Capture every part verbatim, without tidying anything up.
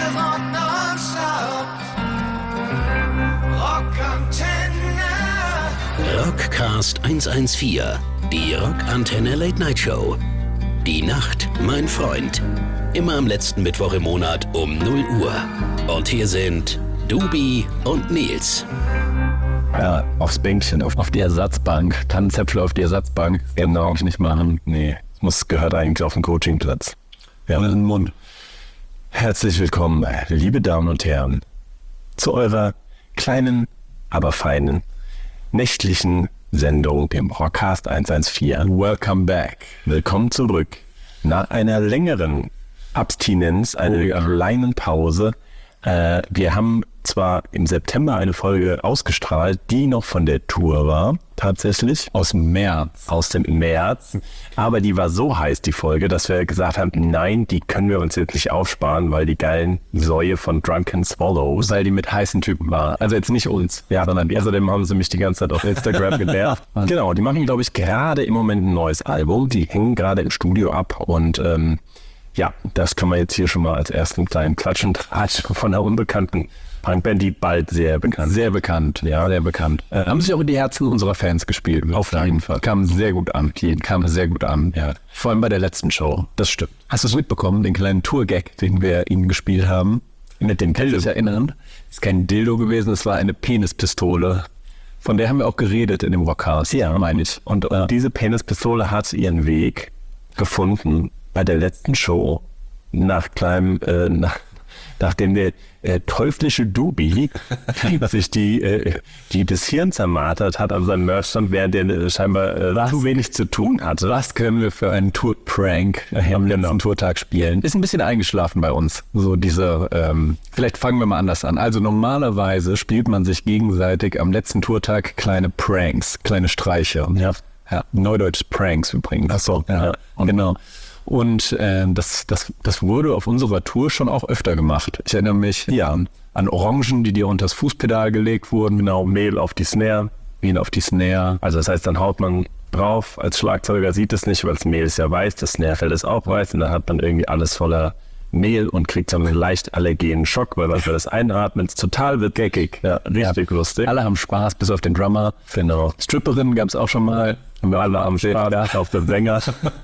Rock nonstop. Rockantenne. Rockcast hundertvierzehn, die Rockantenne Late Night Show. Die Nacht, mein Freund. Immer am letzten Mittwoch im Monat um null Uhr. Und hier sind Dubi und Nils. Ja, aufs Bänkchen, auf, auf die Ersatzbank. Tannenzäpfle auf die Ersatzbank. Genau, ich nicht machen. Nee, muss gehört eigentlich auf den Coachingplatz. Wir haben einen Mund. Herzlich willkommen, liebe Damen und Herren, zu eurer kleinen, aber feinen, nächtlichen Sendung, dem Rockcast hundertvierzehn. Welcome back. Willkommen zurück. Nach einer längeren Abstinenz, einer oh, ja. kleinen Pause. Äh, wir haben zwar im September eine Folge ausgestrahlt, die noch von der Tour war, tatsächlich. Aus dem März. Aus dem März. Aber die war so heiß, die Folge, dass wir gesagt haben, nein, die können wir uns jetzt nicht aufsparen, weil die geilen Säue von Drunken Swallows. Weil die mit heißen Typen war. Also jetzt nicht uns. Ja, sondern die. Außerdem haben sie mich die ganze Zeit auf Instagram genervt. Genau, die machen, glaube ich, gerade im Moment ein neues Album. Die hängen gerade im Studio ab und ähm, ja, das können wir jetzt hier schon mal als ersten kleinen Klatsch und Tratsch von der unbekannten Punkband, die bald sehr bekannt. Sehr bekannt, ja, sehr bekannt. Äh, haben sich auch in die Herzen unserer Fans gespielt. Auf jeden Fall. Kam sehr gut an. Kam sehr gut an, ja. Vor allem bei der letzten Show. Das stimmt. Hast du es mitbekommen, den kleinen Tour-Gag, den wir ihnen gespielt haben? Mit dem Dildo. Kannst du dich erinnern? Ist kein Dildo gewesen, es war eine Penispistole. Von der haben wir auch geredet in dem Rockcast. Ja, meine ich. Und äh, diese Penispistole hat ihren Weg gefunden bei der letzten Show nach kleinem, äh, nach, nachdem der äh, teuflische Dubi sich die, äh, die das Hirn zermartert hat an seinem Merchstand, während der äh, scheinbar äh, zu wenig zu tun hatte. Was können wir für einen Tour-Prank äh, am letzten genau. Tourtag spielen? Ist ein bisschen eingeschlafen bei uns. So diese, ähm, vielleicht fangen wir mal anders an. Also normalerweise spielt man sich gegenseitig am letzten Tourtag kleine Pranks, kleine Streiche. Ja. Ja, Neudeutsch Pranks übrigens. Ach so. Ja, ja. Und genau. Und äh, das, das, das wurde auf unserer Tour schon auch öfter gemacht. Ich erinnere mich ja, an Orangen, die dir unter das Fußpedal gelegt wurden. Genau, Mehl auf die Snare. Mehl auf die Snare. Also das heißt, dann haut man drauf. Als Schlagzeuger sieht es nicht, weil das Mehl ist ja weiß, das Snarefell ist auch weiß. Und dann hat man irgendwie alles voller Mehl und kriegt so einen leicht allergenen Schock, weil man für das Einatmen total wird geckig. Ja, richtig ja. lustig. Alle haben Spaß, bis auf den Drummer. Genau. Stripperinnen gab es auch schon mal. Haben wir alle am Spaß, auf den Sänger.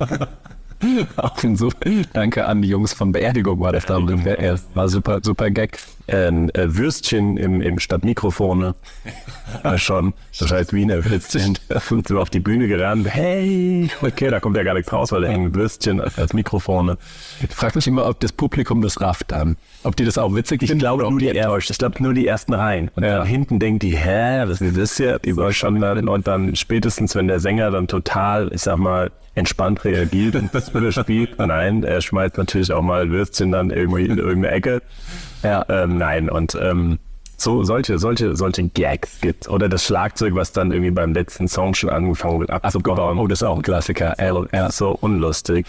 Auch so. Danke an die Jungs von Beerdigung war das da. Er war super, super Gag. Ein äh, Würstchen im, im statt Mikrofone. Ja, schon. Das heißt, wie ein Würstchen. Und so auf die Bühne gerannt. Hey! Okay, da kommt ja gar nichts raus, weil da hängen Würstchen als, als Mikrofone. Ich frage mich immer, ob das Publikum das rafft dann. Ob die das auch witzig finden. Ich glaube, nur die, ich glaube nur die ersten Reihen. Und ja. dann hinten denkt die, hä, was ist das hier? Die war schon da. Und dann spätestens, wenn der Sänger dann total, ich sag mal, entspannt reagiert und das würde spielt. Nein, er schmeißt natürlich auch mal Würstchen dann irgendwie in irgendeine Ecke. Ja, ähm, nein, und ähm, so solche, solche, solche Gags gibt. Oder das Schlagzeug, was dann irgendwie beim letzten Song schon angefangen wird abzubauen. Oh, das ist auch ein Klassiker. Er, er ist so unlustig.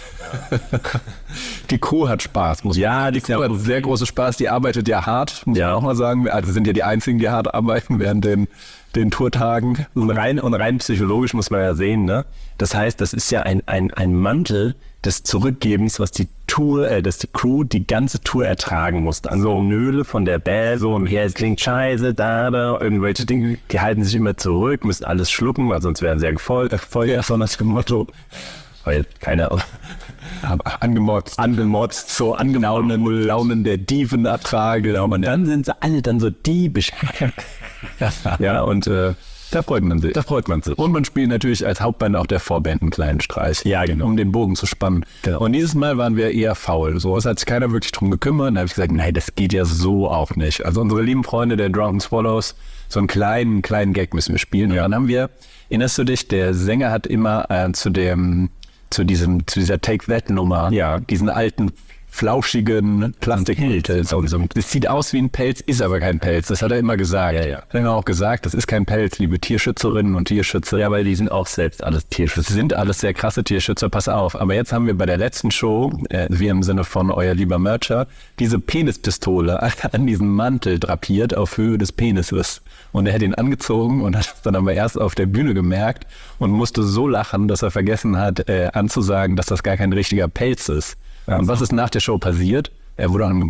Die Crew hat Spaß, muss man sagen. Ja, die Crew hat sehr großen Spaß. Die arbeitet ja hart, muss ja. man auch mal sagen. Also sind ja die einzigen, die hart arbeiten während den den Tourtagen. Und rein, und rein psychologisch muss man ja sehen, ne? Das heißt, das ist ja ein, ein, ein Mantel des Zurückgebens, was die Tour, äh, dass die Crew die ganze Tour ertragen muss. Also Nöle von der Band, so, hier, es klingt scheiße, da, da, irgendwelche Dinge, die halten sich immer zurück, müssen alles schlucken, weil sonst wären sie ja gefolgt, Feuer, so nach dem Motto. Weil keiner angemotzt, angemotzt, so angelaunenen Launen der Dieven ertragen. Genau. Und dann sind sie alle dann so diebisch. Ja, und äh, da freut man sich. Da freut man sich. Und man spielt natürlich als Hauptband auch der Vorband einen kleinen Streich. Ja, genau. Um den Bogen zu spannen. Genau. Und dieses Mal waren wir eher faul. So, es hat sich keiner wirklich drum gekümmert. Und da habe ich gesagt, nein, das geht ja so auch nicht. Also unsere lieben Freunde der Drunken Swallows, so einen kleinen, kleinen Gag müssen wir spielen. Ja. Und dann haben wir, erinnerst du dich, der Sänger hat immer äh, zu dem zu diesem, zu dieser Take-That-Nummer, ja, diesen alten, flauschigen Plastikpelz. Das sieht aus wie ein Pelz, ist aber kein Pelz. Das hat er immer gesagt. Ja, ja. Hat er immer auch gesagt, das ist kein Pelz, liebe Tierschützerinnen und Tierschützer. Ja, weil die sind auch selbst alles Tierschützer. Das sind alles sehr krasse Tierschützer, pass auf. Aber jetzt haben wir bei der letzten Show, äh, wir im Sinne von euer lieber Mercher, diese Penispistole an diesen Mantel drapiert auf Höhe des Penises. Und er hat ihn angezogen und hat es dann aber erst auf der Bühne gemerkt und musste so lachen, dass er vergessen hat, äh, anzusagen, dass das gar kein richtiger Pelz ist. Ja, und was ist nach der Show passiert? Er wurde angemotzt.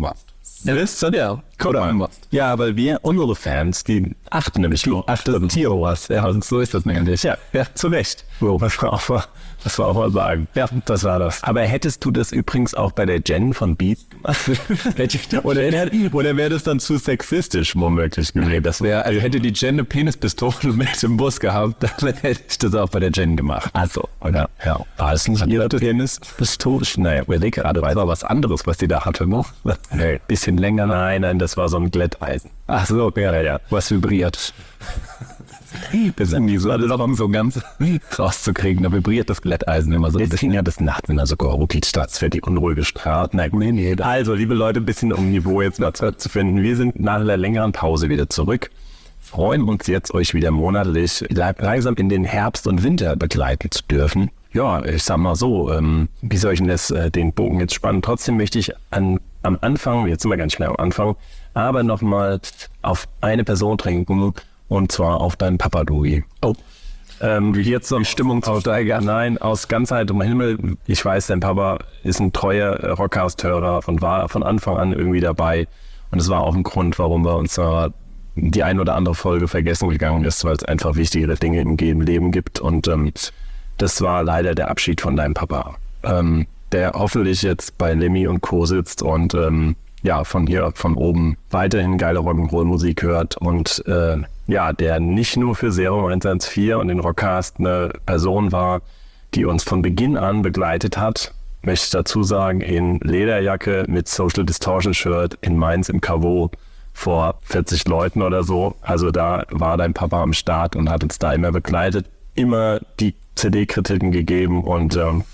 Ja, das ist so, ja. Guck mal. Ja, weil wir, unsere Fans, die achten nämlich, du achtest Tio-Was. Ja, und so ist das nämlich. Ja, ja, zu Recht. So, was wir auch mal, was wir auch mal sagen. Ja, das war das. Aber hättest du das übrigens auch bei der Jen von Beats gemacht? oder oder wäre das dann zu sexistisch womöglich gewesen? Das wäre, also hätte die Jen eine Penispistole mit im Bus gehabt, dann hätte ich das auch bei der Jen gemacht. Also, oder? Ja. War es nicht ihre Penispistole? Naja, überleg gerade, das war was anderes, was die da hatte, ne? Nee. Bisschen länger. Nein, nein, das war so ein Glätteisen. Ach so, ja, ja, was vibriert. Das ist irgendwie so, das ist so ganz rauszukriegen, da vibriert das Glätteisen immer so. Das ging ja bis nachts in der Ruckelstadt für die unruhige Straße. Nein, nee, nee. Also, liebe Leute, ein bisschen um Niveau jetzt noch zu finden. Wir sind nach einer längeren Pause wieder zurück. Freuen uns jetzt, euch wieder monatlich langsam in den Herbst und Winter begleiten zu dürfen. Ja, ich sag mal so, ähm, wie soll ich denn das, äh, den Bogen jetzt spannen? Trotzdem möchte ich an, am Anfang, jetzt sind wir ganz schnell am Anfang, aber nochmal auf eine Person trinken, und zwar auf deinen Papa, Dui. Oh. Ähm, jetzt so eine Stimmung auf Steiger. Nein, aus ganz heiterem Himmel. Ich weiß, dein Papa ist ein treuer äh, Rockcast-Hörer und war von Anfang an irgendwie dabei. Und es war auch ein Grund, warum wir uns äh, die ein oder andere Folge vergessen gegangen ist, weil es einfach wichtigere Dinge im Leben gibt. Und ähm, das war leider der Abschied von deinem Papa, ähm, der hoffentlich jetzt bei Lemmy und Co. sitzt und ähm, ja, von hier von oben weiterhin geile Rock'n'Roll-Musik hört und äh, ja, der nicht nur für Serum eins eins vier und den Rockcast eine Person war, die uns von Beginn an begleitet hat. Möchte ich dazu sagen, in Lederjacke mit Social Distortion Shirt in Mainz im Caveau vor vierzig Leuten oder so. Also da war dein Papa am Start und hat uns da immer begleitet, immer die C D-Kritiken gegeben und ähm,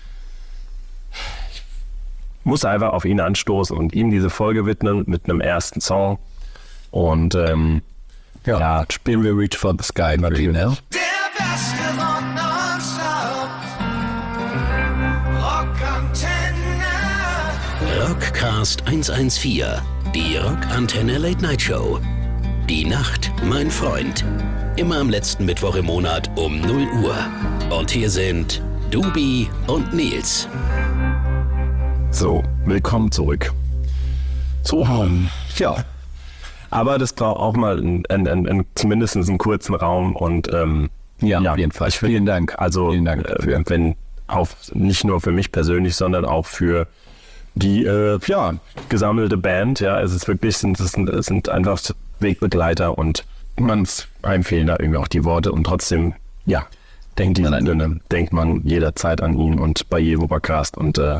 ich muss einfach auf ihn anstoßen und ihm diese Folge widmen mit einem ersten Song. Und ähm, ja, ja, spielen wir Reach for the Sky natürlich. Ne? Der beste Rock nonstop. Rockantenne. Rockcast eins eins vier, die Rockantenne Late Night Show. Die Nacht, mein Freund. Immer am letzten Mittwoch im Monat um null Uhr. Und hier sind Dubi und Nils. So, willkommen zurück. So, um, ja. Aber das braucht auch mal ein, ein, ein, ein, zumindest einen kurzen Raum und ähm, ja, ja, auf jeden Fall. Vielen Dank. Also, Vielen Dank äh, wenn auch nicht nur für mich persönlich, sondern auch für die äh, ja, gesammelte Band. Ja, es ist wirklich, sind, es sind, es sind einfach Wegbegleiter und man einem fehlen da irgendwie auch die Worte und trotzdem, ja, denkt, die, ne, denkt man jederzeit an ihn und bei jedem Podcast und äh,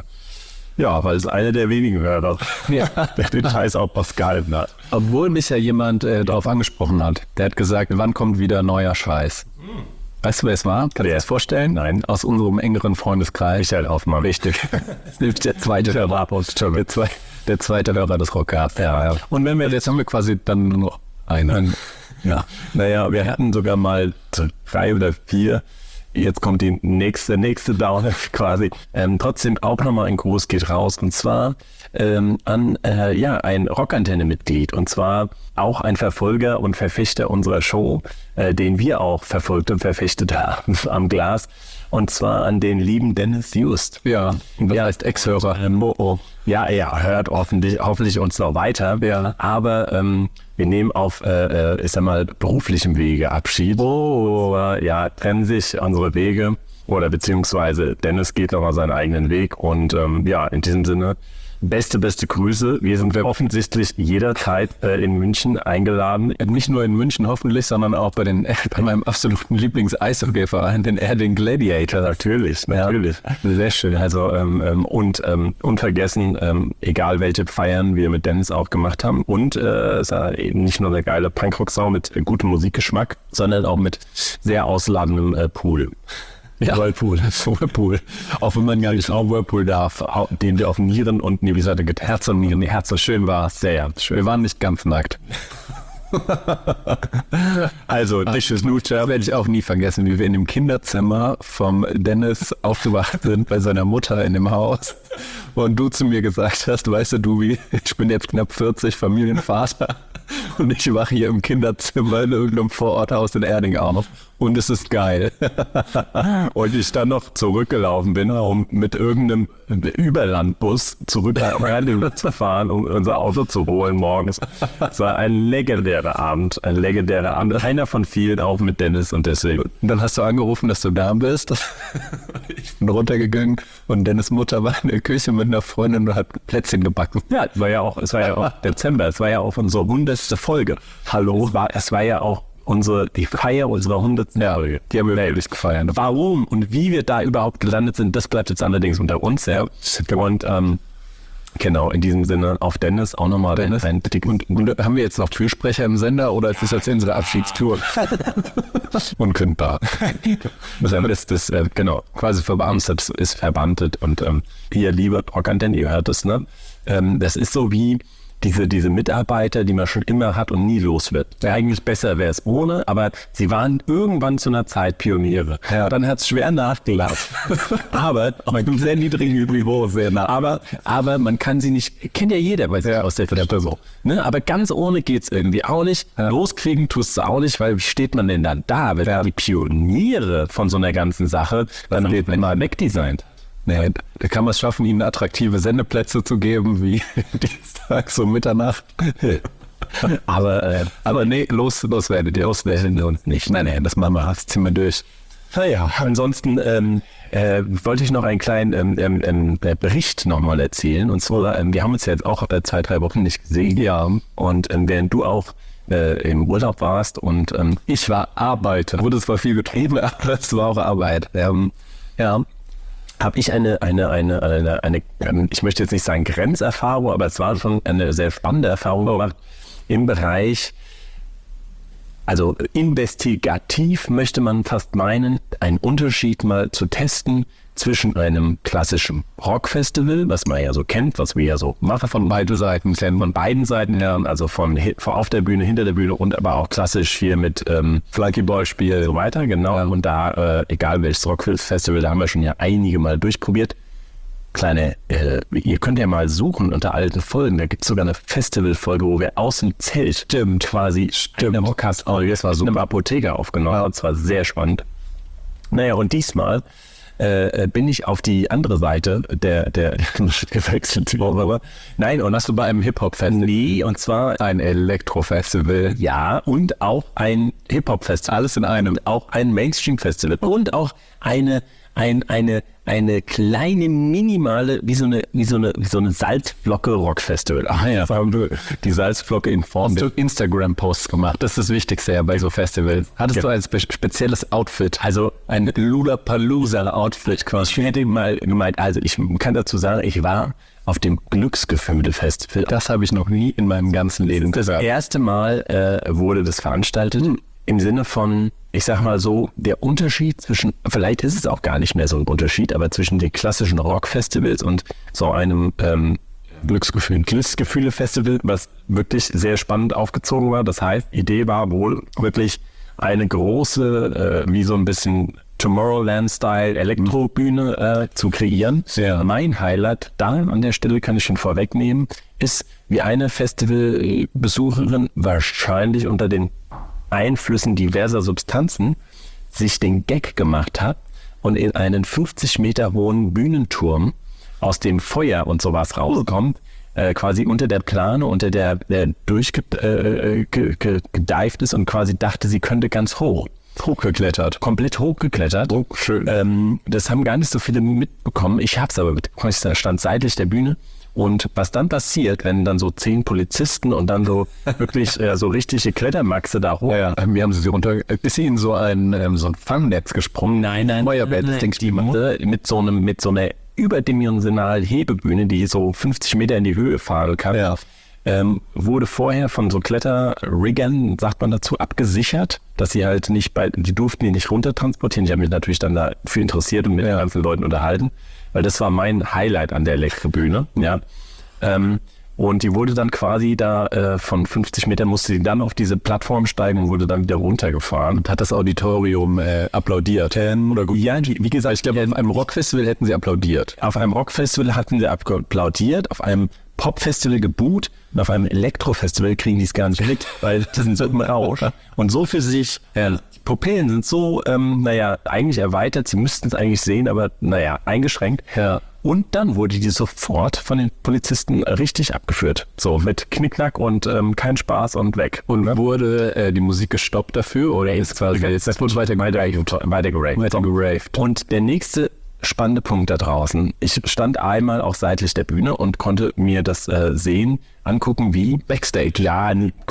ja, weil es einer der wenigen Hörer, ja, der den Scheiß auch was gehalten hat. Obwohl mich ja jemand äh, darauf angesprochen hat. Der hat gesagt, wann kommt wieder neuer Scheiß? Hm. Weißt du, wer es war? Kannst du dir das vorstellen? Nein. Aus unserem engeren Freundeskreis. Michael Hoffmann. Richtig. der zweite Hörer. Der, zwei, der zweite Hörer des Rockcasts. Ja, ja. Und wenn wir, jetzt haben wir quasi dann nur noch einen. Ja. Naja, wir hatten sogar mal drei oder vier. Jetzt kommt die nächste, nächste Downer quasi. Ähm, trotzdem auch nochmal ein Gruß geht raus und zwar ähm, an äh, ja ein Rockantenne-Mitglied und zwar auch ein Verfolger und Verfechter unserer Show, äh, den wir auch verfolgt und verfechtet haben am Glas. Und zwar an den lieben Dennis Just. Ja, das ja, heißt Ex-Hörer. Ähm, oh, oh. Ja, er hört hoffentlich, hoffentlich uns noch weiter. Ja. Aber ähm, wir nehmen auf, äh, ich sag mal, beruflichem Wege Abschied. Oh, äh, ja, trennen sich unsere Wege. Oder beziehungsweise Dennis geht nochmal seinen eigenen Weg. Und ähm, ja, in diesem Sinne, beste, beste Grüße. Wir sind offensichtlich jederzeit äh, in München eingeladen. Nicht nur in München hoffentlich, sondern auch bei, den, bei meinem absoluten Lieblings-Eishockey-Verein, den Erding Gladiator. Natürlich, natürlich. Ja. Sehr schön. Also ähm, ähm, und ähm, unvergessen, ähm, egal welche Feiern wir mit Dennis auch gemacht haben. Und äh, es war eben nicht nur der geile Punkrock-Sau mit äh, gutem Musikgeschmack, sondern auch mit sehr ausladendem äh, Pool. Ja. Whirlpool, Whirlpool. Auch wenn man ja nicht auch Whirlpool darf, den wir auf Nieren und, nee, wie gesagt, Herz und Nieren, Herz so schön war, sehr schön. Wir waren nicht ganz nackt. Also, das werde ich auch nie vergessen, wie wir in dem Kinderzimmer vom Dennis aufgewacht sind bei seiner Mutter in dem Haus und du zu mir gesagt hast, weißt du, du, wie, ich bin jetzt knapp vierzig, Familienvater und ich wache hier im Kinderzimmer in irgendeinem Vororthaus in Erding auf und es ist geil. Und ich dann noch zurückgelaufen bin, um mit irgendeinem Überlandbus zurück nach Rhein zu fahren, um unser Auto zu holen morgens. Es war ein legendärer Abend, ein legendärer Abend. Einer von vielen, auch mit Dennis und deswegen. Und dann hast du angerufen, dass du da bist. Ich bin runtergegangen und Dennis Mutter war in der Küche mit einer Freundin und hat Plätzchen gebacken. Ja, es war ja auch, es war ja auch Dezember, es war ja auch unsere hundertste Folge. Hallo? Es war, es war ja auch unsere, die Feier unserer hundertsten Folge. Die haben wir wirklich gefeiert. Warum und wie wir da überhaupt gelandet sind, das bleibt jetzt allerdings unter uns, ja. Und, ähm, genau, in diesem Sinne auf Dennis auch nochmal Dennis. Ein und, und haben wir jetzt noch Fürsprecher im Sender oder ist das jetzt unsere Abschiedstour? Unkündbar. Das, das, äh, genau, quasi verbeamtet ist verbeamtet und ähm, hier, liebe Rockantenne, ihr hört es, ne? Ähm, das ist so wie diese, diese Mitarbeiter, die man schon immer hat und nie los wird. Wäre eigentlich besser, wäre es ohne, aber sie waren irgendwann zu einer Zeit Pioniere. Ja. Dann hat es schwer nachgelassen. aber auf einem sehr niedrigen Niveau sehr nah. Aber, aber man kann sie nicht, kennt ja jeder bei sich ja, aus der Firma. Ne? Aber ganz ohne geht's irgendwie auch nicht. Ja. Loskriegen tust du auch nicht, weil wie steht man denn dann da, wenn ja. die Pioniere von so einer ganzen Sache dann wird mal wegdesignt. Nee, da kann man es schaffen, ihnen attraktive Sendeplätze zu geben, wie Dienstag, so Mitternacht. aber, äh, aber nee, los, los werdet ihr, los werdet ihr uns nicht. Nein, nein, das machen wir, das ziehen wir durch. Naja, ansonsten ähm, äh, wollte ich noch einen kleinen ähm, ähm, äh, Bericht nochmal erzählen. Und zwar, ähm, wir haben uns ja jetzt auch äh, zwei, drei Wochen nicht gesehen. Ja. Und ähm, während du auch äh, im Urlaub warst und ähm, ich war Arbeiter, wurde zwar viel getrieben, aber es war auch Arbeit. Ähm, ja. habe ich eine, eine, eine, eine, eine, ich möchte jetzt nicht sagen Grenzerfahrung, aber es war schon eine sehr spannende Erfahrung gemacht im Bereich, also investigativ möchte man fast meinen, einen Unterschied mal zu testen zwischen einem klassischen Rockfestival, was man ja so kennt, was wir ja so machen von beiden Seiten, von beiden Seiten her, also von, von auf der Bühne, hinter der Bühne und aber auch klassisch hier mit ähm, Flunkyball-Spiel und so weiter, genau. Ja. Und da, äh, egal welches Rockfestival, da haben wir schon ja einige Mal durchprobiert. Kleine, äh, ihr könnt ja mal suchen unter alten Folgen, da gibt es sogar eine Festivalfolge, wo wir aus dem Zelt stimmt, quasi stimmt. eine Podcast-Folge, das war so einem Apotheker aufgenommen, ja. Das war sehr spannend. Naja, und diesmal Äh, bin ich auf die andere Seite der, der gewechselt. Nein, und hast du bei einem Hip-Hop-Festival? Nee, und zwar ein Elektro-Festival. Ja, und auch ein Hip-Hop-Festival. Alles in einem. Auch ein Mainstream-Festival. Und auch eine, ein, eine, eine kleine, minimale, wie so eine, wie so eine, wie so eine Salzflocke-Rock-Festival. Ach ja, die Salzflocke in Form. Hast du Instagram-Posts gemacht? Das ist das Wichtigste ja bei so Festivals. Hattest ja. du ein spe- spezielles Outfit? Also ein Lollapalooza-Outfit quasi. Ich hätte mal gemeint, also ich kann dazu sagen, ich war auf dem Glücksgefühle-Festival. Das habe ich noch nie in meinem ganzen Leben gesagt. Das erste Mal äh, wurde das veranstaltet. Hm. Im Sinne von, ich sag mal so, der Unterschied zwischen, vielleicht ist es auch gar nicht mehr so ein Unterschied, aber zwischen den klassischen Rockfestivals und so einem ähm, Glücksgefühl, Glücksgefühle-Festival, was wirklich sehr spannend aufgezogen war. Das heißt, die Idee war wohl wirklich eine große, äh, wie so ein bisschen Tomorrowland-Style Elektrobühne äh, zu kreieren. Ja. Mein Highlight da an der Stelle, kann ich schon vorwegnehmen, ist, wie eine Festivalbesucherin wahrscheinlich unter den Einflüssen diverser Substanzen sich den Gag gemacht hat und in einen fünfzig Meter hohen Bühnenturm aus dem Feuer und sowas rauskommt, äh, quasi unter der Plane, unter der, der durchgedeift äh, ge, ge, ist und quasi dachte, sie könnte ganz hoch. Hochgeklettert. Komplett hochgeklettert. Oh, schön. Ähm, das haben gar nicht so viele mitbekommen. Ich hab's aber mitbekommen. Ich stand seitlich der Bühne. Und was dann passiert, wenn dann so zehn Polizisten und dann so wirklich äh, so richtige Klettermaxe da hoch. Ja, ja. Wie haben sie sie runter? Ist sie in so ein ähm, so ein Fangnetz gesprungen? Nein, nein. Feuerbett, nein, denke ich mal. Mit so einem mit so einer überdimensionalen Hebebühne, die so fünfzig Meter in die Höhe fahren kann. Ja. Ähm, wurde vorher von so Kletterriggern, sagt man dazu, abgesichert, dass sie halt nicht bei, die durften die nicht runter transportieren. Ich habe mich natürlich dann dafür interessiert und mit den ganzen Leuten unterhalten, weil das war mein Highlight an der Elektrobühne, ja. Ähm, und die wurde dann quasi da äh, von fünfzig Metern musste sie dann auf diese Plattform steigen und wurde dann wieder runtergefahren. Und hat das Auditorium äh, applaudiert? Ähm, oder gut? Ja, wie gesagt, ich glaube, auf einem Rockfestival hätten sie applaudiert. Auf einem Rockfestival hatten sie applaudiert, auf einem Pop-Festival geboot und auf einem Elektro-Festival kriegen die es gar nicht mit, weil das sind so im Rausch. Und so für sich, ja, die Pupillen sind so, ähm, naja, eigentlich erweitert, sie müssten es eigentlich sehen, aber naja, eingeschränkt. Ja. Und dann wurde die sofort von den Polizisten richtig abgeführt. So mit Knickknack und ähm, kein Spaß und weg. Und ne? wurde äh, die Musik gestoppt dafür oder ist quasi jetzt, das wurde weiter geraved. Weiter geraved. Weiter geraved. Und der nächste spannende Punkt da draußen. Ich stand einmal auch seitlich der Bühne und konnte mir das äh, sehen, angucken wie Backstage. Ja,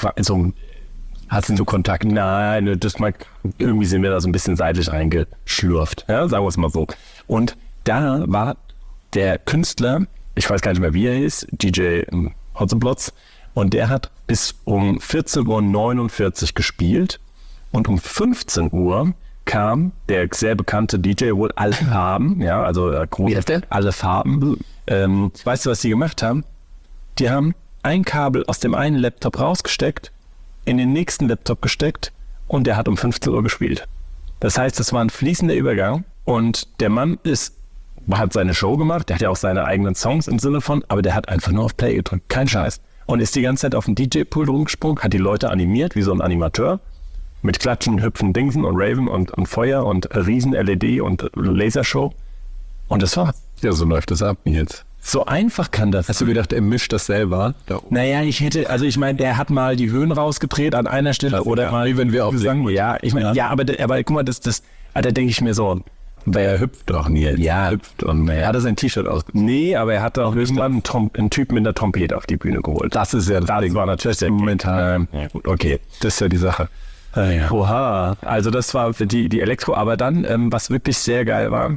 so hast du Kontakt? Nein, das mal, irgendwie sind wir da so ein bisschen seitlich reingeschlürft. Ja, sagen wir es mal so. Und da war der Künstler, ich weiß gar nicht mehr, wie er ist, D J Hotzenplotz, und der hat bis um vierzehn Uhr neunundvierzig gespielt und um fünfzehn Uhr kam der sehr bekannte D J, wohl alle Farben, ja, also äh, groß, alle Farben. Ähm, weißt du, was die gemacht haben? Die haben ein Kabel aus dem einen Laptop rausgesteckt, in den nächsten Laptop gesteckt und der hat um fünfzehn Uhr gespielt. Das heißt, es war ein fließender Übergang und der Mann ist hat seine Show gemacht, der hat ja auch seine eigenen Songs im Sinne von, aber der hat einfach nur auf Play gedrückt, kein Scheiß. Und ist die ganze Zeit auf dem D J-Pool rumgesprungen, hat die Leute animiert, wie so ein Animateur, mit Klatschen, Hüpfen, Dingsen und Raven und, und Feuer und Riesen-L E D und Lasershow. Und das war's. Ja, so läuft das ab jetzt. So einfach kann das. Hast du gedacht, er mischt das selber? Naja, ich hätte, also ich meine, der hat mal die Höhen rausgedreht an einer Stelle das oder mal, wie wenn wir auf sagen, ja, ich meine, ja. ja, aber, aber guck mal, das, das, da denke ich mir so, weil er hüpft doch nie. Ja, hüpft und er hat sein T-Shirt aus. Nee, aber er hat auch irgendwann einen, Tom, einen Typ mit einer Trompete auf die Bühne geholt. Das ist ja das, das Ding. war natürlich der momentan. Ja, gut, okay. Das ist ja die Sache. Ah, ja. Oha. Also das war die, die Elektro, aber dann, ähm, was wirklich sehr geil war,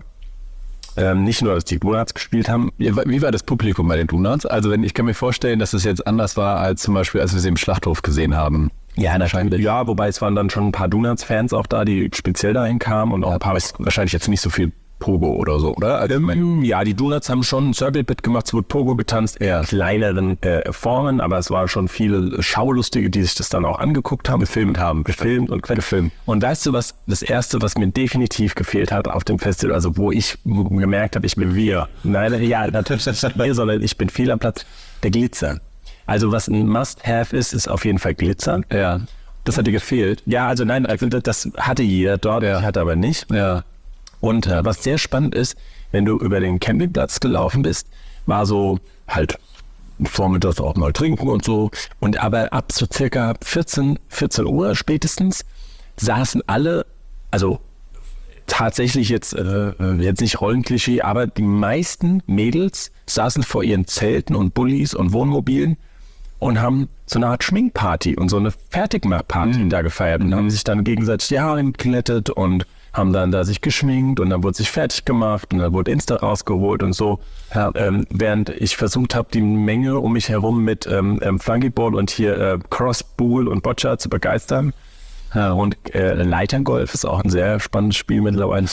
ähm, nicht nur, dass die Donuts gespielt haben. Wie war das Publikum bei den Donuts? Also wenn ich kann mir vorstellen, dass es jetzt anders war, als zum Beispiel, als wir sie im Schlachthof gesehen haben. Ja, wahrscheinlich. Ja, wobei es waren dann schon ein paar Donuts-Fans auch da, die speziell dahin kamen und auch ein paar, wahrscheinlich jetzt nicht so viel Pogo oder so, oder? Also ähm, ja, die Donuts haben schon ein Circle-Bit gemacht, es wurde Pogo getanzt, eher kleineren äh, Formen, aber es waren schon viele Schaulustige, die sich das dann auch angeguckt haben, gefilmt haben, gefilmt und gefilmt. Und weißt du was, das Erste, was mir definitiv gefehlt hat auf dem Festival, also wo ich gemerkt habe, ich bin wir. Nein, ja, natürlich nicht wir, sondern ich bin fehl am Platz, der Glitzer. Also was ein Must-Have ist, ist auf jeden Fall Glitzer. Ja. Das hat dir gefehlt? Ja, also nein, also das hatte jeder dort, ja. hatte aber nicht. Ja. Und äh, was sehr spannend ist, wenn du über den Campingplatz gelaufen bist, war so halt vormittags auch mal trinken und so. Und aber ab so circa vierzehn Uhr spätestens saßen alle, also tatsächlich jetzt, äh, jetzt nicht Rollenklischee, aber die meisten Mädels saßen vor ihren Zelten und Bullis und Wohnmobilen und haben so eine Art Schminkparty und so eine Fertigmachparty mhm. da gefeiert und mhm. haben sich dann gegenseitig die Haare geglättet und haben dann da sich geschminkt und dann wurde sich fertig gemacht und dann wurde Insta rausgeholt und so. Ja. Ähm, während ich versucht habe, die Menge um mich herum mit ähm, ähm, Flunkyball und hier äh, Crossbowl und Boccia zu begeistern. Ja, und äh, Leiterngolf ist auch ein sehr spannendes Spiel mittlerweile.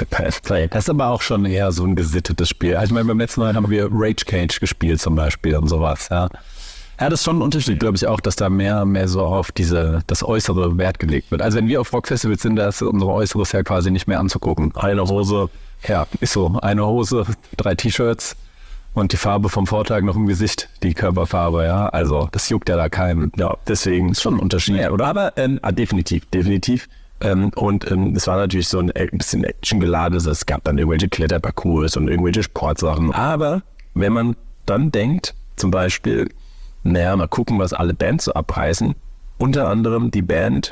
Das ist aber auch schon eher so ein gesittetes Spiel. Also ich meine, beim letzten Mal haben wir Rage Cage gespielt zum Beispiel und sowas. Ja, ja, das ist schon ein Unterschied, glaube ich auch, dass da mehr mehr so auf diese das äußere Wert gelegt wird. Also wenn wir auf Rockfestivals sind, da ist unsere Äußeres ja quasi nicht mehr anzugucken. Eine Hose, ja, ist so. Eine Hose, drei T-Shirts und die Farbe vom Vortag noch im Gesicht, die Körperfarbe, ja. Also das juckt ja da keinen. Ja, deswegen ist schon ein Unterschied, ja, oder? Aber ähm, ah, definitiv, definitiv. Ähm, und ähm, es war natürlich so ein, ein bisschen actiongeladenes. Es gab dann irgendwelche Kletterparcours und irgendwelche Sportsachen. Aber wenn man dann denkt, zum Beispiel, naja, mal gucken, was alle Bands so abreißen. Unter anderem die Band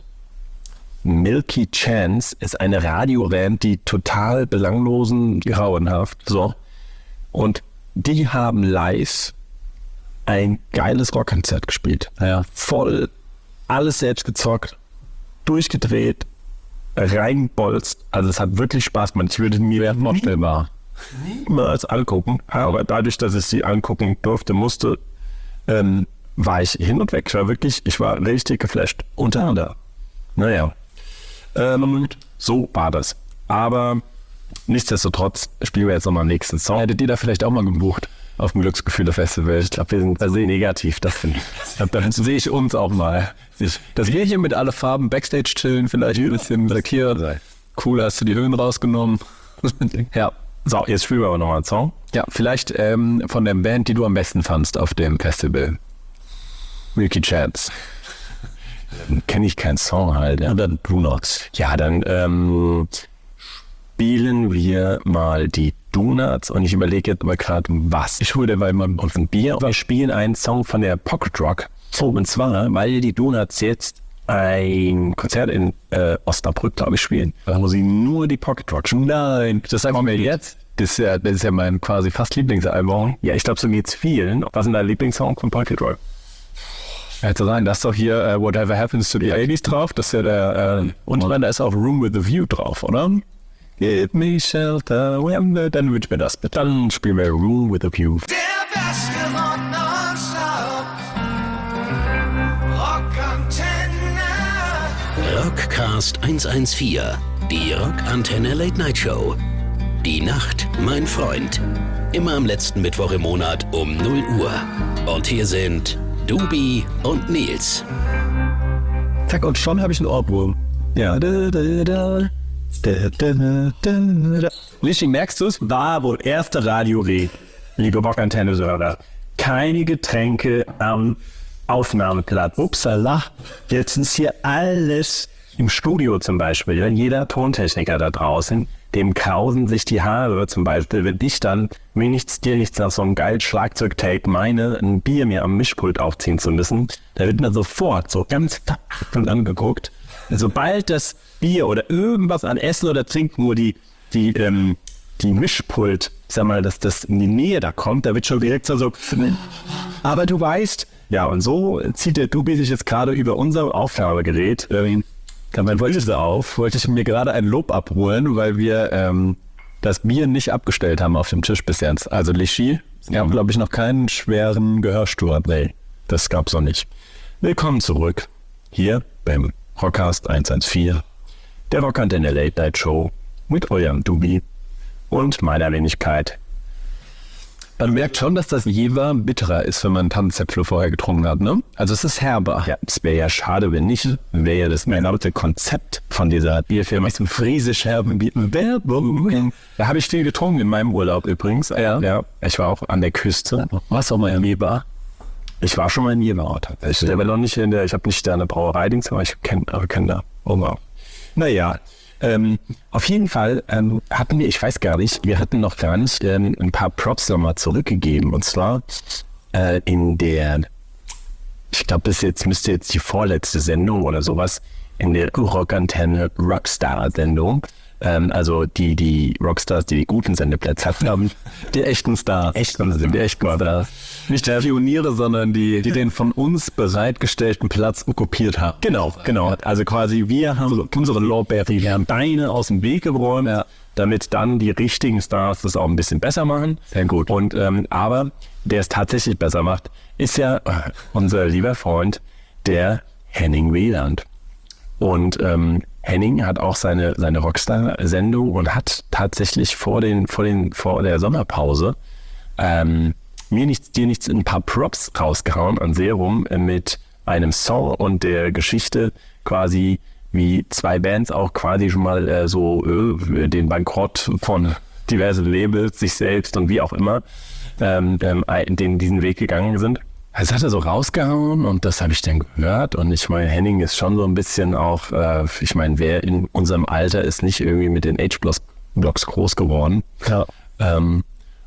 Milky Chance ist eine Radioband, die total belanglosen, grauenhaft, so. Und die haben live ein geiles Rockkonzert gespielt. Ja. Voll, alles selbst gezockt, durchgedreht, reinbolzt. Also es hat wirklich Spaß gemacht. Ich würde mir vorstellbar niemals angucken. Aber dadurch, dass ich sie angucken durfte, musste, ähm, war ich hin und weg. Ich war wirklich, ich war richtig geflasht. Unter anderem. Naja. Ähm, so war das. Aber nichtsdestotrotz spielen wir jetzt nochmal den nächsten Song. Hättet ihr da vielleicht auch mal gebucht auf dem Glücksgefühle-Festival? Ich glaube, wir sind sehr negativ. Das finde ich. Dann sehe ich uns auch mal. Dass wir hier mit alle Farben Backstage chillen, vielleicht ein bisschen lackiert. Cool, hast du die Höhen rausgenommen. Ja. So, jetzt spielen wir aber nochmal einen Song. Ja, vielleicht ähm, von der Band, die du am besten fandst auf dem Festival. Milky Chance. Kenne ich keinen Song halt. Ja. Oder Donuts. Ja, dann ähm, spielen wir mal die Donuts und ich überlege jetzt mal gerade, was. Ich hole weil man uns ein Bier und wir spielen einen Song von der Pocket Rock. So, und zwar, weil die Donuts jetzt ein Konzert in äh, Osnabrück, glaube ich, spielen. Da muss ich nur die Pocket Rock spielen. Nein, das sagen wir jetzt. Das ist, ja, das ist ja mein quasi fast Lieblingsalbum. Ja, ich glaube, so geht's vielen. Was ist dein Lieblingssong von Pocket Rock? Ja, zu sagen, da ist doch hier uh, Whatever Happens to the eighties drauf. Das ist ja der. Äh, und ich meine, da ist auch Room with a View drauf, oder? Give me shelter. Dann wünsch mir das bitte. Dann spielen wir Room with a View. Der beste Rock nonstop. Rockantenne. Rockcast hundertvierzehn, die Rockantenne Late Night Show. Die Nacht, mein Freund. Immer am letzten Mittwoch im Monat um null Uhr. Und hier sind Dubi und Nils. Zack, und schon habe ich einen Ohrwurm. Ja. Da, da, da. Da, da, da, da. Lisching, merkst du es? War wohl erste Radiorede, liebe Rockantenne-Hörer. Keine Getränke am Aufnahmeplatz. Upsala. Jetzt ist hier alles im Studio zum Beispiel. Ja? Jeder Tontechniker da draußen, dem krausen sich die Haare zum Beispiel, wenn ich dann, mir nichts, dir nichts nach so einem geilen Schlagzeugtape meine, ein Bier mir am Mischpult aufziehen zu müssen, da wird mir sofort so ganz und angeguckt. Sobald das Bier oder irgendwas an Essen oder Trinken nur die, die, ähm, die Mischpult, ich sag mal, dass das in die Nähe da kommt, da wird schon direkt so, so aber du weißt, ja, und so zieht der Dubi sich jetzt gerade über unser Aufnahmegerät, äh, Dann wollte ich, auf, wollte ich mir gerade ein Lob abholen, weil wir ähm, das Bier nicht abgestellt haben auf dem Tisch bis jetzt. Also Lischi, wir haben, glaube ich, noch keinen schweren Gehörsturz. Nee, das gab's noch nicht. Willkommen zurück hier beim Rockcast hundertvierzehn, der Rockantenne Late Night Show mit eurem Dubi und meiner Wenigkeit. Man merkt schon, dass das Jever bitterer ist, wenn man Tannenzäpfle vorher getrunken hat, ne? Also es ist herber. Ja, es wäre ja schade, wenn nicht, wäre ja das gesamte Konzept von dieser Bierfirma. Diesem friesisch herben Bier. Werbung. Da habe ich viel getrunken in meinem Urlaub übrigens. Ja. Ja, ich war auch an der Küste. Was auch mal in Jever? Ich war schon mal in Jever. Ich habe noch nicht in der, ich habe nicht da eine Brauerei-Dings, aber ich kenne aber kenn da. Oh wow. Naja, ähm, auf jeden Fall ähm, hatten wir, ich weiß gar nicht, wir hatten noch gar nicht ähm, ein paar Props nochmal zurückgegeben. Und zwar äh, in der, ich glaube, das jetzt müsste jetzt die vorletzte Sendung oder sowas, in der Rockantenne Rockstar-Sendung. Ähm, also die, die Rockstars, die die guten Sendeplätze haben. Die echten Stars. Echten sind die echten Stars. Nicht die Pioniere, sondern die, die den von uns bereitgestellten Platz okkupiert haben. Genau, genau. Also quasi wir haben unsere Lorbeeren Beine aus dem Weg geräumt, ja, damit dann die richtigen Stars das auch ein bisschen besser machen. Sehr gut. Und ähm, aber der es tatsächlich besser macht, ist ja äh, unser lieber Freund, der Henning Wieland. Und ähm, Henning hat auch seine seine Rockstar-Sendung und hat tatsächlich vor den vor den vor der Sommerpause ähm, mir nichts, dir nichts, ein paar Props rausgehauen an Serum äh, mit einem Song und der Geschichte quasi, wie zwei Bands auch quasi schon mal äh, so äh, den Bankrott von diversen Labels, sich selbst und wie auch immer, ähm, ähm, den, diesen Weg gegangen sind. Das hat er so rausgehauen und das habe ich dann gehört und ich meine, Henning ist schon so ein bisschen auch, äh, ich meine, wer in unserem Alter ist nicht irgendwie mit den H-Blocks groß geworden. Ja. Ähm,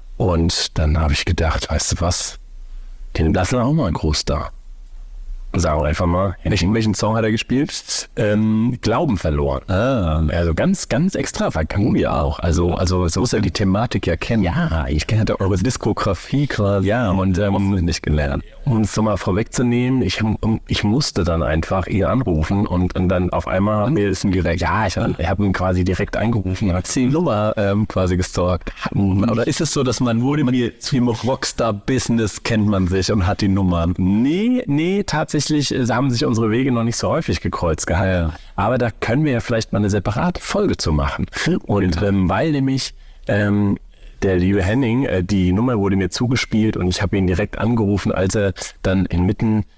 Und dann habe ich gedacht, weißt du was, den lassen wir auch mal einen Großstar. Sagen wir einfach mal, welchen, welchen Song hat er gespielt? Ähm, Glauben verloren. Ah, Also ganz, ganz extravagant ja auch. Also, also so muss ja die Thematik ja kennen. ja, ich kenne Eure Diskografie quasi. ja, und ähm, nicht gelernt. um es so mal vorwegzunehmen, ich, ich musste dann einfach ihn anrufen und, und dann auf einmal mir ist ihm direkt, ja, ich, ich habe ihn quasi direkt angerufen. Hat die Nummer ähm, quasi gestalkt. Oder ist es so, dass man wurde man im Rockstar-Business kennt man sich und hat die Nummern? Nee, nee, tatsächlich haben sich unsere Wege noch nicht so häufig gekreuzt gehabt. Ja. Aber da können wir ja vielleicht mal eine separate Folge zu machen. Und ähm, weil nämlich ähm, der liebe Henning, äh, die Nummer wurde mir zugespielt und ich habe ihn direkt angerufen, als er dann inmitten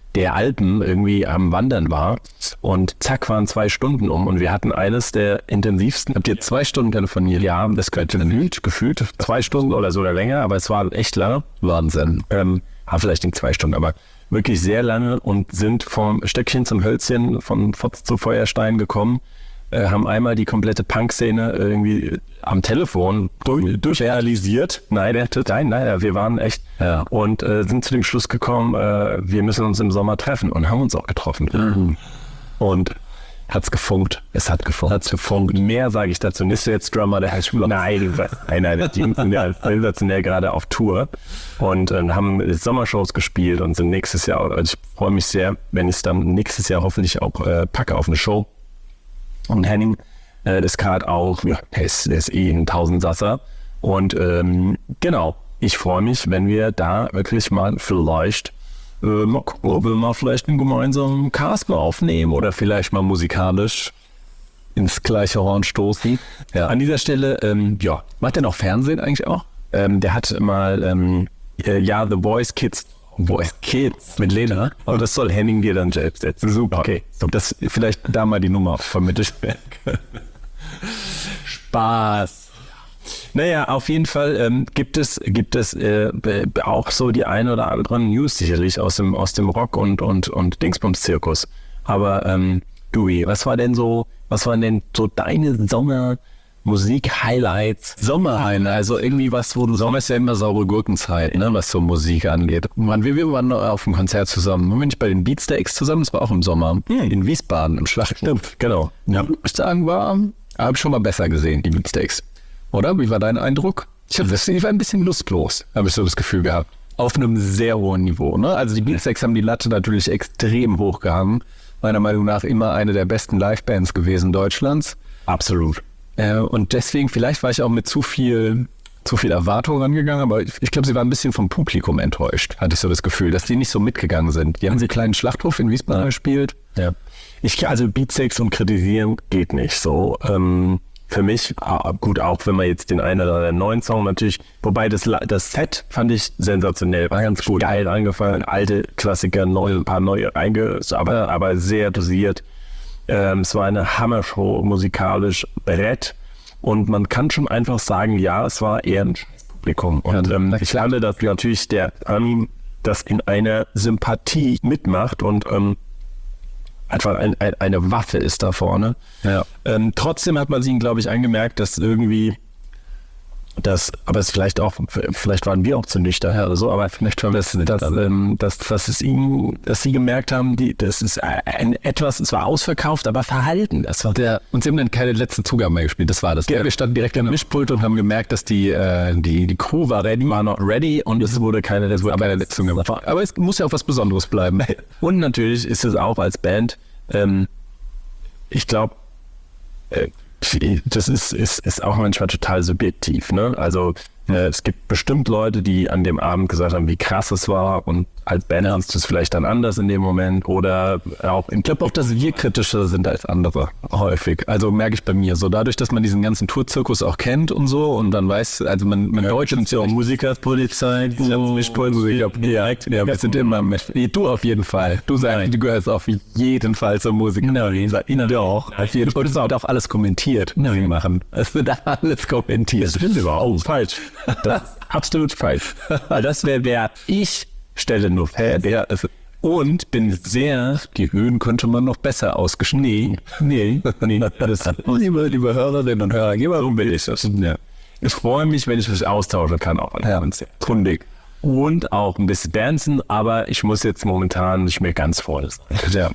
der Alpen irgendwie am Wandern war und zack waren zwei Stunden um und wir hatten eines der intensivsten. Habt ihr zwei Stunden telefoniert? Ja, das könnte gefühlt, gefühlt zwei Stunden oder so oder länger, aber es war echt lange. Wahnsinn. Ähm, ja, vielleicht nicht zwei Stunden, aber wirklich sehr lange und sind vom Stöckchen zum Hölzchen, von Fotz zu Feuerstein gekommen, äh, haben einmal die komplette Punk-Szene irgendwie am Telefon durch, durchrealisiert. Nein, nein, nein, wir waren echt Ja. und äh, sind zu dem Schluss gekommen, äh, wir müssen uns im Sommer treffen und haben uns auch getroffen. Mhm. Und hat's gefunkt. Es hat gefunkt. Hat's gefunkt. Mehr sage ich dazu. Nicht so jetzt Drummer, der heißt Nein, nein, nein, die sind ja sensationell gerade auf Tour und äh, haben Sommershows gespielt und sind nächstes Jahr, also ich freue mich sehr, wenn ich es dann nächstes Jahr hoffentlich auch äh, packe auf eine Show. Und Henning äh, ist gerade auch, ja, der ist, der ist eh ein Tausendsasser. Und ähm, genau, ich freue mich, wenn wir da wirklich mal vielleicht Äh, mal gucken, ob wir mal vielleicht einen gemeinsamen Cast mal aufnehmen oder vielleicht mal musikalisch ins gleiche Horn stoßen. Ja. An dieser Stelle, ähm, ja, Macht der noch Fernsehen eigentlich auch? ähm, der hat mal, ähm, äh, ja, The Voice Kids. Voice Kids mit Lena. Und das soll Henning dir dann selbst setzen. Super. Okay. So, das vielleicht da mal die Nummer vermittelt werden. Spaß. Naja, auf jeden Fall ähm, gibt es, gibt es äh, b- auch so die ein oder anderen News sicherlich aus dem, aus dem Rock- und, und, und Dingsbums-Zirkus. Aber ähm, Dewey, was war denn so, was waren denn so deine Sommer-Musik-Highlights? Sommerhaine, also irgendwie was, wo du Sommer ist ja immer saure Gurkenzeit, ne, was so Musik angeht. Man, wir, wir waren auf einem Konzert zusammen. Waren wir nicht bei den Beatsteaks zusammen? Das war auch im Sommer. In Wiesbaden, im Schlachthof. Genau. Ja, muss ich sagen, war, habe ich schon mal besser gesehen, die Beatsteaks. Oder? Wie war dein Eindruck? Ich, hab, ich war ein bisschen lustlos, habe ich so das Gefühl gehabt. Auf einem sehr hohen Niveau. Ne? Also die Beatsteaks haben die Latte natürlich extrem hoch gehangen. Meiner Meinung nach immer eine der besten Livebands gewesen Deutschlands. Absolut. Äh, und deswegen, vielleicht war ich auch mit zu viel, zu viel Erwartung rangegangen, aber ich, ich glaube, sie war ein bisschen vom Publikum enttäuscht, hatte ich so das Gefühl, dass die nicht so mitgegangen sind. Die haben sie kleinen Schlachthof in Wiesbaden gespielt. Ja. Ich, also Beatsteaks und kritisieren geht nicht so. Ähm, für mich, ah, gut, auch wenn man jetzt den einen oder anderen neuen Song natürlich, wobei das, La- das Set fand ich sensationell, war ganz gut, geil angefangen, alte Klassiker, neu, ein paar neue reinge, aber, aber sehr dosiert. Ähm, es war eine Hammershow, musikalisch Brett und man kann schon einfach sagen, ja, es war eher ein Scheißpublikum. Und Ja, ähm, ich finde, dass natürlich der Armin das in einer Sympathie mitmacht und ähm, einfach ein, ein, eine Waffe ist da vorne. Ja. Ähm, trotzdem hat man sich, glaube ich, angemerkt, dass irgendwie das, aber es vielleicht auch, vielleicht waren wir auch zu nüchtern oder so, aber vielleicht war das, dass, ähm, dass, dass es ihnen, dass sie gemerkt haben, die, das ist ein etwas, es war ausverkauft, aber verhalten. Das war Der, und sie haben dann keine letzten Zugaben mehr gespielt, das war das. Wir standen direkt am Mischpult und haben gemerkt, dass die, äh, die, die Crew war ready, war noch ready und es wurde keine letzte aber, der letzte Zugabe. Aber es muss ja auch was Besonderes bleiben. Und natürlich ist es auch als Band, ähm, ich glaube, äh, das ist, ist, ist auch manchmal total subjektiv, ne? Also äh, es gibt bestimmt Leute, die an dem Abend gesagt haben, wie krass es war und als Band hast du es vielleicht dann anders in dem Moment oder auch im Ich glaube auch, dass wir kritischer sind als andere, häufig. Also merke ich bei mir so. Dadurch, dass man diesen ganzen Tourzirkus auch kennt und so und dann weiß, also man, man ja, Deutsche ja auch Musikerspolizei, die so, Musiker, ja, ja, wir sind immer mit. Nee, du auf jeden Fall. Du sagst, du gehörst auf jeden Fall zur Musik. Nein, Doch. Auf jeden Fall. Und es wird auch alles kommentiert. Nein, machen. Es wird alles kommentiert. Das stimmt überhaupt falsch. Das ist absolut falsch. Weil das wäre, wer ich stelle nur fest. Ja, also, Und bin sehr, die Höhen könnte man noch besser ausgeschnitten. nee, nee, das, liebe, liebe Hörerinnen und Hörer, geh mal so will ich das. Ja. Ich freue mich, wenn ich mich austauschen kann, auch an Ja, Konzert. kundig. Und auch ein bisschen dancen, aber ich muss jetzt momentan nicht mehr ganz voll sein. Ja.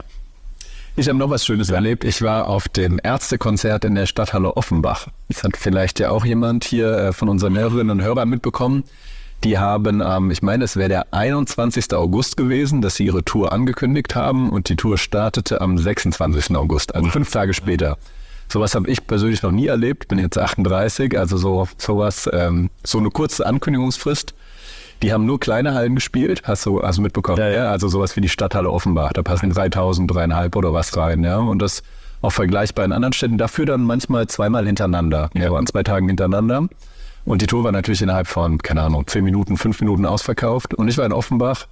Ich habe noch was Schönes erlebt. Ich war auf dem Ärztekonzert in der Stadthalle Offenbach. Das hat vielleicht ja auch jemand hier äh, von unseren Hörerinnen und Hörern mitbekommen. Die haben, ähm, ich meine, es wäre der einundzwanzigsten August gewesen, dass sie ihre Tour angekündigt haben und die Tour startete am sechsundzwanzigsten August, also fünf Tage später. Sowas habe ich persönlich noch nie erlebt, bin jetzt achtunddreißig, also so sowas, ähm, so eine kurze Ankündigungsfrist. Die haben nur kleine Hallen gespielt, hast du also mitbekommen, Ja, ja, ja. also sowas wie die Stadthalle Offenbach, da passen dreitausend, dreieinhalb oder was rein, ja, und das auch vergleichbar in anderen Städten, dafür dann manchmal zweimal hintereinander, ja, an zwei Tagen hintereinander. Und die Tour war natürlich innerhalb von, keine Ahnung, zehn Minuten, fünf Minuten ausverkauft. Und ich war in Offenbach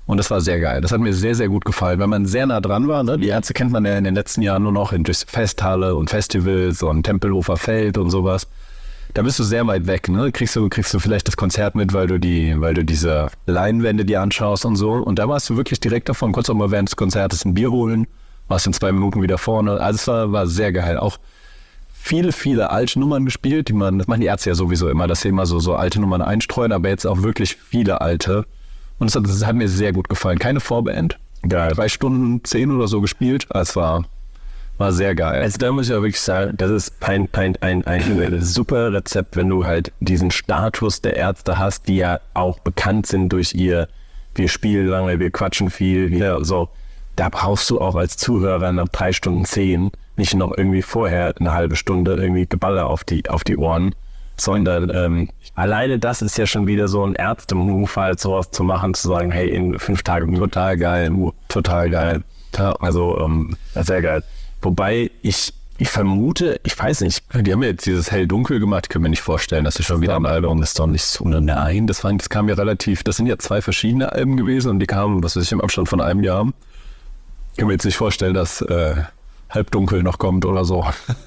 Und das war sehr geil. Das hat mir sehr, sehr gut gefallen, weil man sehr nah dran war. Ne? Die Ärzte kennt man ja in den letzten Jahren nur noch in durch Festhalle und Festivals und Tempelhofer Feld und sowas. Da bist du sehr weit weg. Ne? Kriegst du, kriegst du vielleicht das Konzert mit, weil du die, weil du diese Leinwände dir anschaust und so. Und da warst du wirklich direkt davon. Konntest auch mal während des Konzertes ein Bier holen. Warst in zwei Minuten wieder vorne. Also es war, war sehr geil. Auch viele, viele alte Nummern gespielt, die man, das machen die Ärzte ja sowieso immer, dass sie immer so, so alte Nummern einstreuen, aber jetzt auch wirklich viele alte. Und das hat, das hat mir sehr gut gefallen. Keine Vorband. Geil. Drei Stunden, zehn oder so gespielt. Es war, war sehr geil. Also da muss ich auch wirklich sagen, das ist ein, ein, ein, ein super Rezept, wenn du halt diesen Status der Ärzte hast, die ja auch bekannt sind durch ihr, wir spielen lange, wir quatschen viel, wir so. Da brauchst du auch als Zuhörer nach drei Stunden zehn nicht noch irgendwie vorher eine halbe Stunde irgendwie Geballer auf die, auf die Ohren, sondern ähm, alleine das ist ja schon wieder so ein Ärzte-Move, halt sowas zu machen, zu sagen, hey, in fünf Tagen total geil, uh, total geil. Ja, also ähm, sehr geil. Wobei ich, ich vermute, ich weiß nicht. Die haben ja jetzt dieses Hell-Dunkel gemacht, ich kann mir nicht vorstellen, dass sie schon wieder ein Album ist, doch nicht so. Nein, das, war, das kam ja relativ, das sind ja zwei verschiedene Alben gewesen und die kamen, was weiß ich, im Abstand von einem Jahr. Ich kann mir jetzt nicht vorstellen, dass äh, Halbdunkel noch kommt oder so.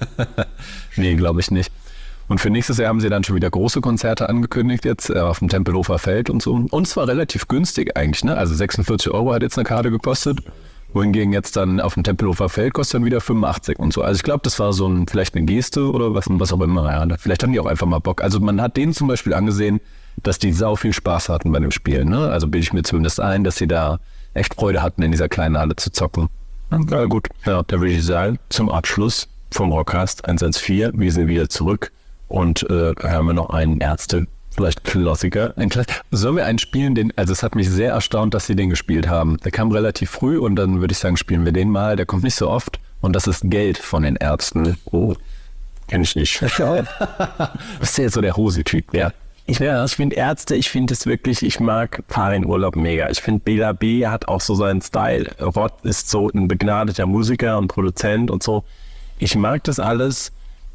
Nee, glaube ich nicht. Und für nächstes Jahr haben sie dann schon wieder große Konzerte angekündigt jetzt äh, auf dem Tempelhofer Feld und so. Und zwar relativ günstig eigentlich, ne? Also sechsundvierzig Euro hat jetzt eine Karte gekostet. Wohingegen jetzt dann auf dem Tempelhofer Feld kostet dann wieder fünfundachtzig und so. Also ich glaube, das war so ein, vielleicht eine Geste oder was, was auch immer. Ja, vielleicht haben die auch einfach mal Bock. Also man hat denen zum Beispiel angesehen, dass die sau viel Spaß hatten bei dem Spiel. Ne? Also bilde ich mir zumindest ein, dass sie da echt Freude hatten, in dieser kleinen Halle zu zocken. Ja gut, ja, da würde ich sagen, zum Abschluss vom Rockcast eins eins vier, wir sind wieder zurück und äh, haben wir noch einen Ärzte, vielleicht Klassiker. Ein Klassiker. Sollen wir einen spielen, den, also es hat mich sehr erstaunt, dass sie den gespielt haben. Der kam relativ früh und dann würde ich sagen, spielen wir den mal. Der kommt nicht so oft und das ist Geld von den Ärzten. Oh, kenn ich nicht. Bist du jetzt so der Hose-Typ, ja? Ich, ja. ich finde Ärzte, ich finde es wirklich, ich mag Fahr in Urlaub mega. Ich finde Bela B. hat auch so seinen Style. Rod ist so ein begnadeter Musiker und Produzent und so. Ich mag das alles,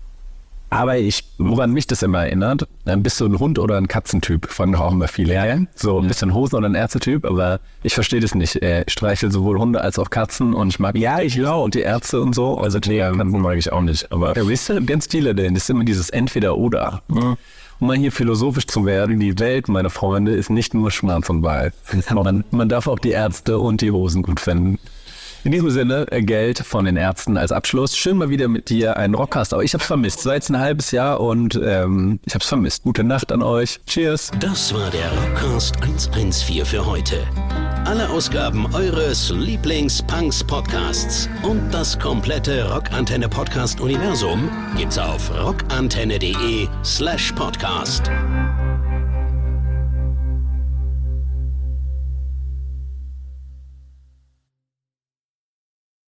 aber ich, woran mich das immer erinnert, dann bist du ein Hund- oder ein Katzentyp, fragen doch auch immer viele. Ja, so ein bisschen Hosen- oder ein Ärztetyp, aber ich verstehe das nicht. Ich streichel sowohl Hunde als auch Katzen und ich mag ja, ich auch. und die Ärzte und so. Also nee, Katzen mag ich auch nicht. Aber ja, wisst ihr, ganz viele denn, das ist immer dieses Entweder-Oder. Mhm. Um mal hier philosophisch zu werden, die Welt, meine Freunde, ist nicht nur schwarz und weiß. man, man darf auch die Ärzte und die Hosen gut finden. In diesem Sinne, Geld von den Ärzten als Abschluss. Schön mal wieder mit dir einen Rockcast. Aber ich hab's vermisst. Seit jetzt ein halbes Jahr und ähm, ich hab's vermisst. Gute Nacht an euch. Cheers. Das war der Rockcast eins eins vier für heute. Alle Ausgaben eures Lieblings-Punks-Podcasts und das komplette Rockantenne-Podcast-Universum gibt's auf rockantenne.de slash podcast.